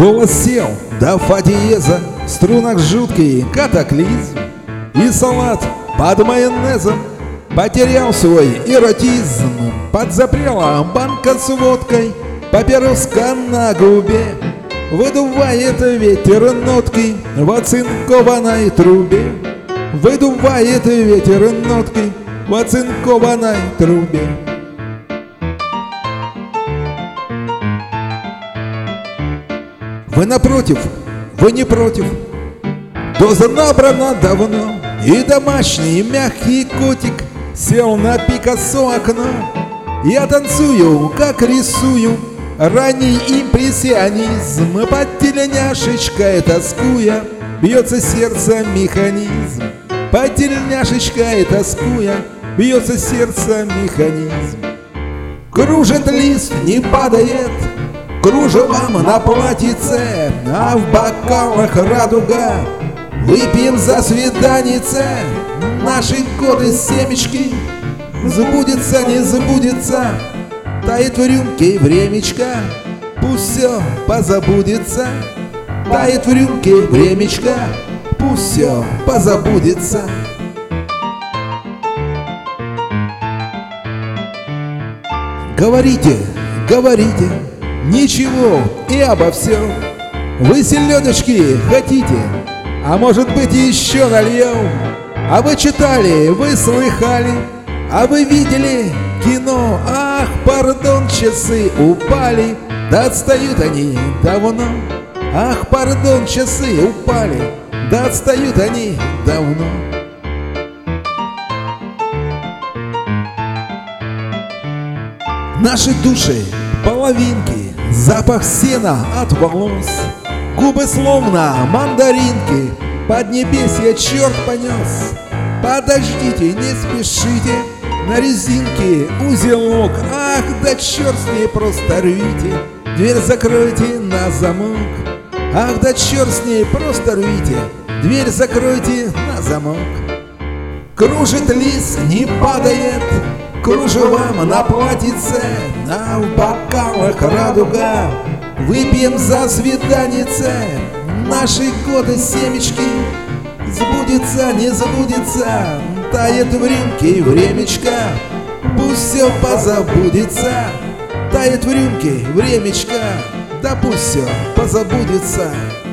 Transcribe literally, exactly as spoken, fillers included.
Голос сел до фа диеза, в струнах жуткий катаклизм, и салат под майонезом потерял свой эротизм. Подзапрела банка с водкой, папироска на губе, выдувает ветер нотки в оцинкованной трубе. Выдувает ветер нотки в оцинкованной трубе. Вы напротив, вы не против, доза набрана давно, и домашний мягкий котик сел на Пикассо окно. Я танцую, как рисую, ранний импрессионизм, под тельняшечкой тоскуя бьется сердце механизм. Под тельняшечкой тоскуя бьется сердце механизм. Кружит лист, не падает кружевом на платьице, а в бокалах радуга. Выпьем за свиданице наши годы семечки. Сбудется, не сбудется, тает в рюмке времечко, пусть все позабудется. Тает в рюмке времечко, пусть все позабудется. Говорите, говорите, ничего и обо всем. Вы селедочки хотите, а может быть еще нальем? А вы читали, вы слыхали, а вы видели кино? Ах, пардон, часы упали, да отстают они давно. Ах, пардон, часы упали, да отстают они давно. Наши души половинки, запах сена от волос, губы словно мандаринки, поднебесье черт понес. Подождите, не спешите, на резинке узелок. Ах, да черт с ней, просто рвите, дверь закройте на замок. Ах, да черт с ней, просто рвите, дверь закройте на замок. Кружит лист, не падает кружевом на платьице, а в бокалах радуга. Выпьем за свиданице наши годы семечки. Сбудется, не забудется, тает в рюмке времечко, пусть все позабудется. Тает в рюмке времечко, да пусть все позабудется.